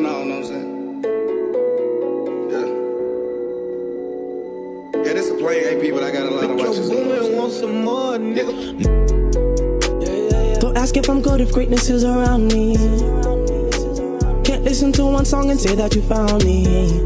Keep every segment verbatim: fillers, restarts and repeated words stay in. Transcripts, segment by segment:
and all, you know what I'm saying? Yeah. Yeah, this a plain A P, but I got a lot of watches. Want some more, nigga. Don't ask if I'm good if greatness is around me. Can't listen to one song and say that you found me.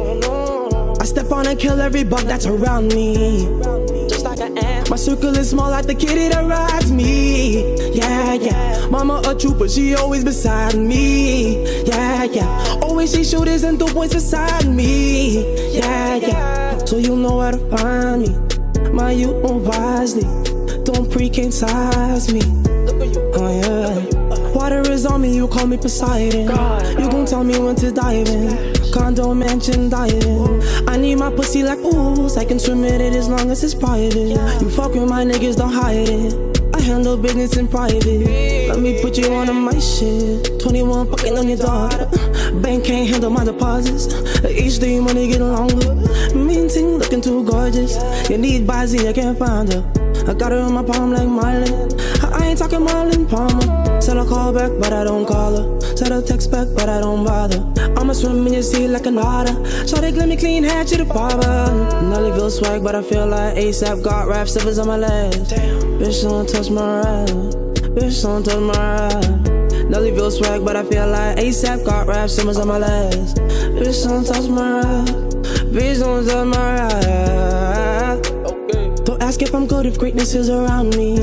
I step on and kill every bug that's around me. Just like an ant. My circle is small like the kitty that rides me. Yeah, yeah. Mama a trooper, she always beside me. Yeah, yeah. Always see shooters and the boys beside me. Yeah, yeah. So you know where to find me. My youth move wisely. Don't pre-cane size me. Oh yeah. Water is on me, you call me Poseidon. You gon' tell me when to dive in. Condo, mansion, dieting. I need my pussy like ooze. I can swim in it as long as it's private. You fuck with my niggas, don't hide it. I handle business in private. Let me put you on my shit. twenty-one fucking on your daughter. Bank can't handle my deposits. Each day money getting longer. Mean thing looking too gorgeous. You need Bizzy, I can't find her. I got her in my palm like Marlon. I ain't talking Marlon Palmer. Said I'll call back, but I don't call her. Said I'll text back, but I don't bother. I'ma swim in your sea like an otter. Shawty glet me clean, hat to the barber. Nellyville swag, but I feel like ASAP got rap stuffers on my legs. Bitch, don't touch my rap. Bitch, don't touch my rap. Nellyville swag, but I feel like ASAP got rap stuffers on my legs. Bitch, don't touch my rap. Bitch, don't touch my rap. Don't ask if I'm good if greatness is around me.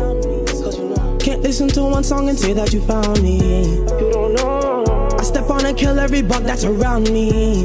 Can't listen to one song and say that you found me. You don't know. I step on and kill every bug that's around me.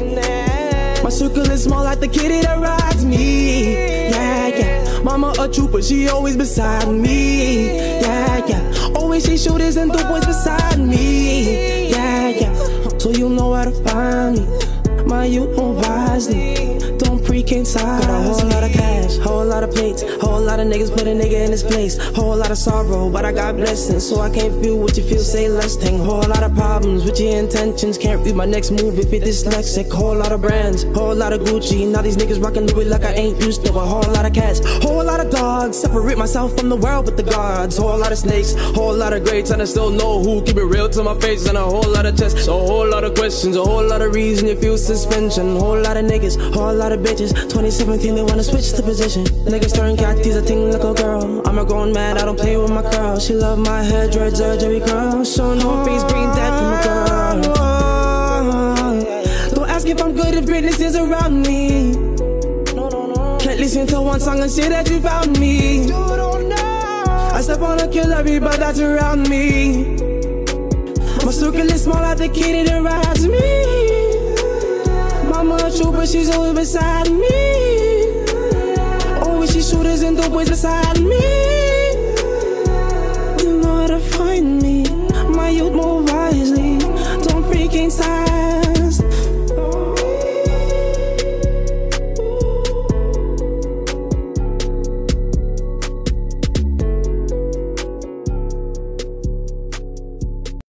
My circle is small like the kitty that rides me. Yeah, yeah. Mama a trooper, she always beside me. Yeah, yeah. Always see shooters and the boys beside me. Yeah, yeah. So you know where to find me. My youth move wisely. Don't pre-cane size. Got a whole lot of cash, whole lot of plates, whole lot of niggas put a nigga in his place. Whole lot of sorrow, but I got blessings, so I can't feel what you feel, say less thing. Whole lot of problems with your intentions. Can't read my next move if you're dyslexic. Whole lot of brands, whole lot of Gucci. Now these niggas rockin' Louis like I ain't used to. A whole lot of cats, whole lot of dogs. Separate myself from the world with the gods. Whole lot of snakes, whole lot of greats, and I still know who. Keep it real to my face and a whole lot of chest. So a whole lot of questions, a whole lot of reason you feel suspension. Whole lot of niggas, whole lot of bitches. twenty seventeen they wanna switch the position. Niggas turn catties, a thing like a girl. I'm a grown man, I don't play with my girl. She love my hair, dreads, her Jerry curl. Show no face, bring that from a girl. Don't ask if I'm good if greatness is around me. Can't listen to one song and say that you found me. I step on and kill everybody that's around me. My circle is small like the kitty that rides me. Mama a trooper, she's always beside me. Always see shooters and the boys beside me. You know how to find me. My youth move wisely. Don't freak inside.